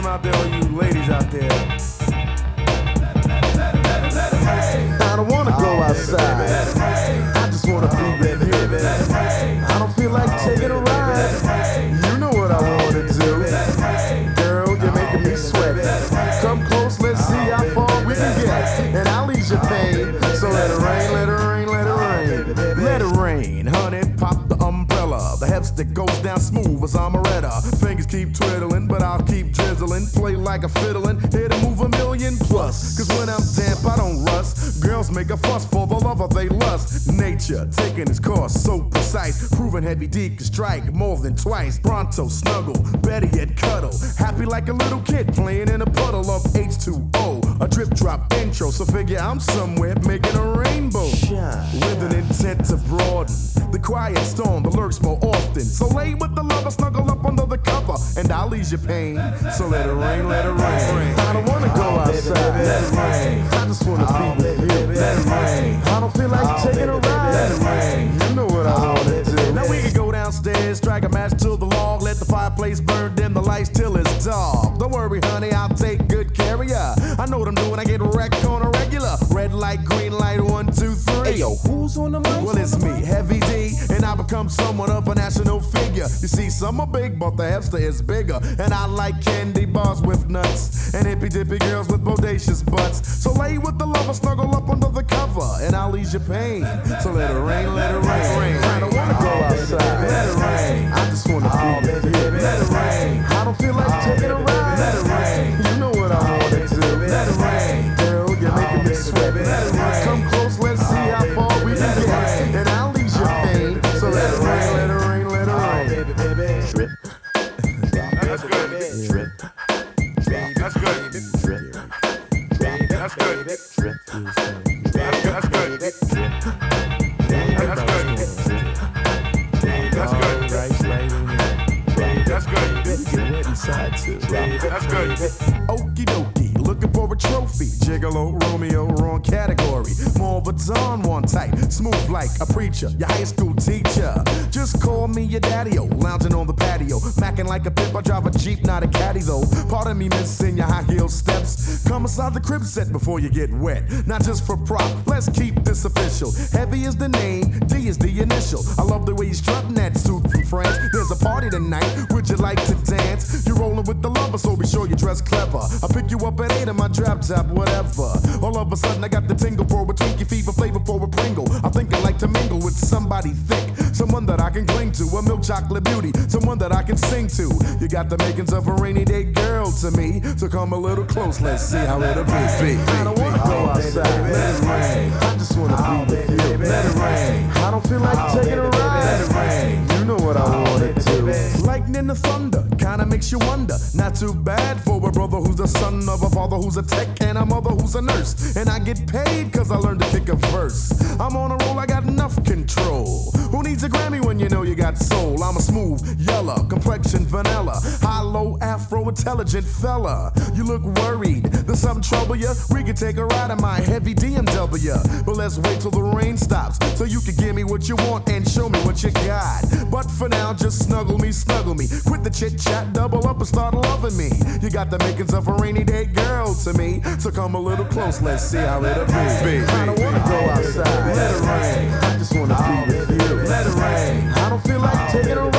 them out there, all you ladies out there. I don't wanna go outside. I just wanna be with you. I don't feel like taking a ride. You know what I wanna do. Girl, you're making me sweat. Come close, let's see how far we can get. And I'll ease your pain. So let it rain, let it rain, let it rain. Let it rain, honey, pop the umbrella. The hipstick goes down smooth as Amaretta. Fingers keep twiddling, but I'll keep drizzling. Play like a fiddlin', here to move 1,000,000 plus. Cause when I'm damp, I don't rust. Girls make a fuss for the lover they lust. Nature taking its course so precise. Proven Heavy D can strike more than twice. Pronto, snuggle, better yet cuddle. Happy like a little kid playing in a puddle of H2O. A drip drop intro, so figure I'm somewhere making a rainbow. With an intent to broaden the quiet storm that lurks more often. So lay with the lover, snuggle up under the cover, and I'll ease your pain. So let it rain, let it rain. I don't wanna go outside. Let it rain. I just wanna be with you. Let it rain. I don't feel like taking a ride. Let it rain. You know what I wanna do. Now we can go downstairs, strike a match to the log, let the fireplace burn, dim the lights till it's dark. Don't worry, honey, I'll take good care of ya. I know what I'm doing, I get wrecked on a regular. Red light, green light, 1, 2, 3. Hey yo, who's on the mic? Well, it's me, Heavy D, and I become somewhat of a national figure. You see, some are big, but the hipster is bigger. And I like candy bars with nuts, and hippy dippy girls with bodacious butts. So lay with the lover, snuggle up under the cover, and I'll ease your pain. So let it rain, let it rain. I don't wanna go outside. Let it rain. I just wanna be with you. Let it rain. I don't feel like taking a ride. Let it rain. You know what I wanna do. Let it rain. Girl, you're making me sweat. Let it rain. Come close, let's see how far we can get. And I'll ease your pain. So let it rain, let it rain, let it rain. Baby, drip. That's good. Drip. That's good. Drip. That's good. Drip. That's good. That's good. That's good. That's good. That's good. Okie dokie, looking for a trophy. Gigolo, Romeo, wrong category. More of a Don one type, smooth like a preacher, your high school teacher. Just call me your daddy-o, lounging on the patio. Macking like a pimp, I drive a Jeep, not a caddy though. Pardon me, missing your high heel steps. Come inside the crib set before you get wet. Not just for prop, let's keep this official. Heavy is the name, D is the initial. I love the way you're strutting that suit from France. There's a party tonight, would you like to dance? You're rolling with the lover, so be sure you dress clever. I'll pick you up at 8 in my drop top, whatever. All of a sudden I got the tingle for a Twinkie fever flavor for a Pringle. I think I like to mingle with somebody thick, someone that I can cling to, a milk chocolate beauty, someone that I can sing to. You got the makings of a rainy day girl to me, so come a little close, let's see how it'll be. I don't wanna go outside, let it rain. I just wanna be with you, let it rain. I don't feel like taking a ride, let it rain. You know what I wanna do. Lightning and thunder, kinda makes you wonder. Not too bad for a brother who's the son of a father who's a tech and a mother who's a nurse. And I get paid cause I learned to kick a verse. I'm on a roll, I got enough control. Who needs a Grammy when you know you got soul? I'm a smooth, yellow, complexion vanilla, high-low, afro-intelligent fella. You look worried, there's something trouble ya? We can take a ride in my heavy DMW. But let's wait till the rain stops so you can give me what you want and show me what you got. But for now, just snuggle me. Quit the chit-chat, double up and start loving me. You got the makings of a rainy day girl to me, so come a little close, let's see how it'll be. I don't wanna go outside, let it rain. I just wanna be with you, let it rain. I don't feel like taking a